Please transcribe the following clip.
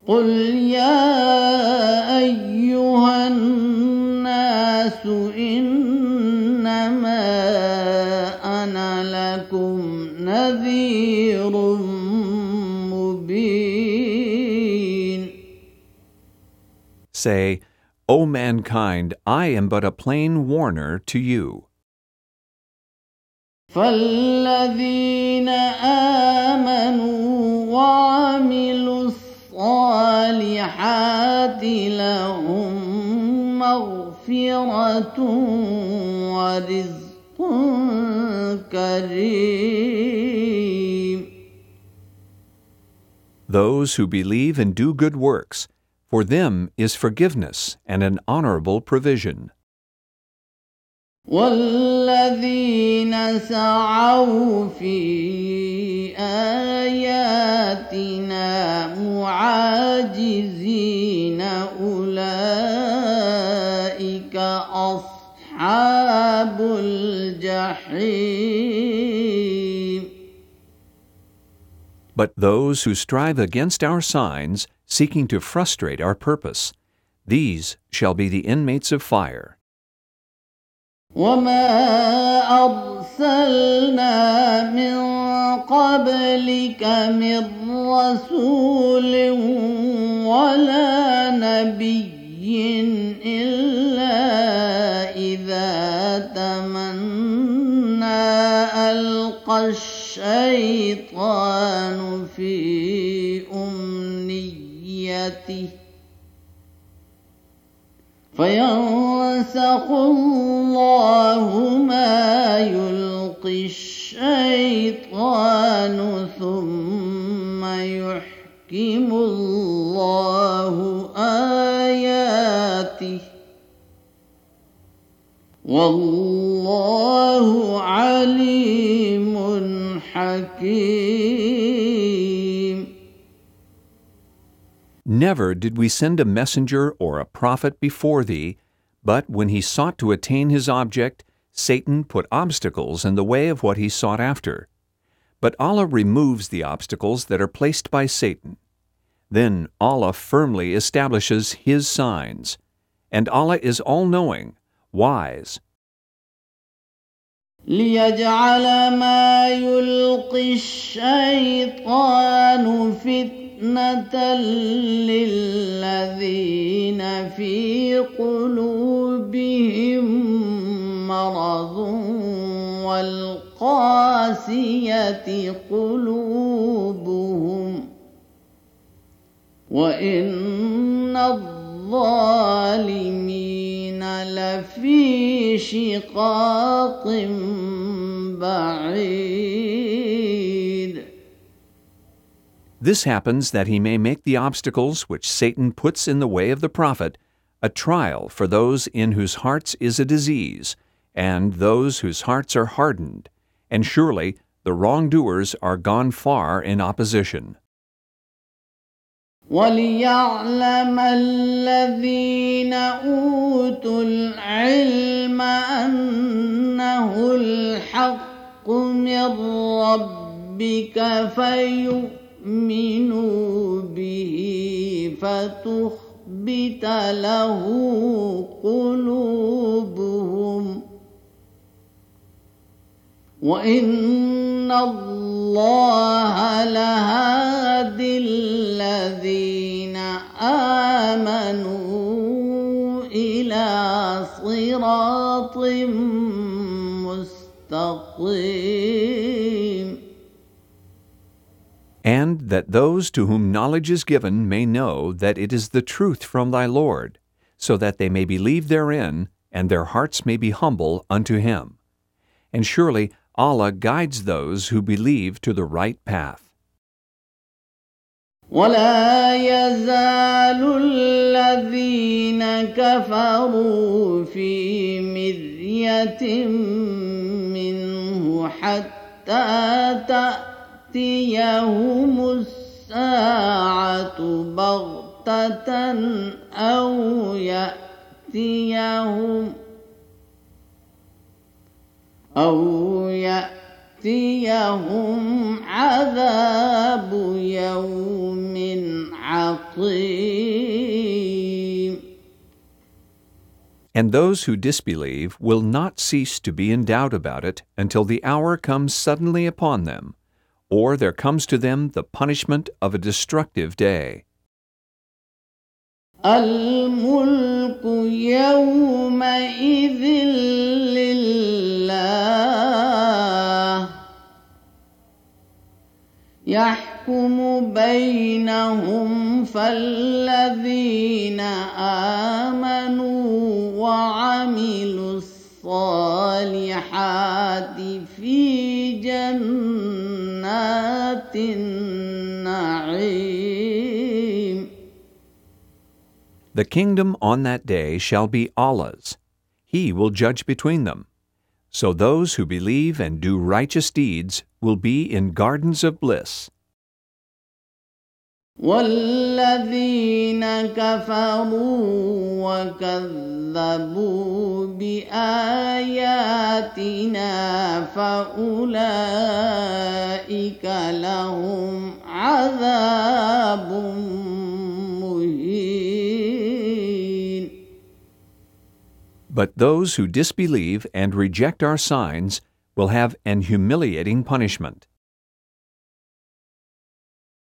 قل يا أيها الناس إنما أنا لكم نذير مبين. Say, O mankind, I am but a plain warner to you. فالذين آمنوا وعملوا الصالحات لهم مغفرة ورزق كريم. Those who believe and do good works, for them is forgiveness and an honorable provision. والذين سعوا في آياتنا معاجزين أولئك أصحاب الجحيم. But those who strive against our signs, seeking to frustrate our purpose, these shall be the inmates of fire. وما أرسلنا من قبلك من رسول ولا نبي إلا إذا تمنى ألقى الشيطان في أمنيته فينسخ الله ما يلقي الشيطان ثم يحكم الله آياته والله عليم حكيم. Never did we send a messenger or a prophet before thee, but when he sought to attain his object, Satan put obstacles in the way of what he sought after. But Allah removes the obstacles that are placed by Satan. Then Allah firmly establishes His signs, and Allah is all-knowing, wise. ليجعل ما يلقي الشيطان فتنة للذين في قلوبهم مرض والقاسية قلوبهم وإن الظالمين لفي شقاق بعيد. This happens that he may make the obstacles which Satan puts in the way of the prophet a trial for those in whose hearts is a disease, and those whose hearts are hardened, and surely the wrongdoers are gone far in opposition. وَلِيَعْلَمَ الَّذِينَ أُوتُوا الْعِلْمَ أَنَّهُ الْحَقُّ مِنْ رَبِّكَ فَيُؤْمِنُوا بِهِ فَتُخْبِتَ لَهُ قُلُوبُهُمْ وَإِنَّ اللَّهَ لَهَادِي الَّذِينَ آمَنُوا إِلَى صِرَاطٍ مُسْتَقِيمٍ. And that those to whom knowledge is given may know that it is the truth from thy Lord, so that they may believe therein, and their hearts may be humble unto Him. And surely Allah guides those who believe to the right path. ولا يزال الذين كفروا في مرية منه حتى تأتيهم الساعة بغتة أو يأتيهم عذاب يوم عقيم. And those who disbelieve will not cease to be in doubt about it until the hour comes suddenly upon them, or there comes to them the punishment of a destructive day. الملك يومئذ لله يحكم بينهم فالذين آمنوا وعملوا الصالحات في جنات النعيم. The kingdom on that day shall be Allah's. He will judge between them. So those who believe and do righteous deeds will be in gardens of bliss. والذين كفروا وكذبوا بآياتنا فأولئك لهم عذاب مهين. But those who disbelieve and reject our signs will have an humiliating punishment.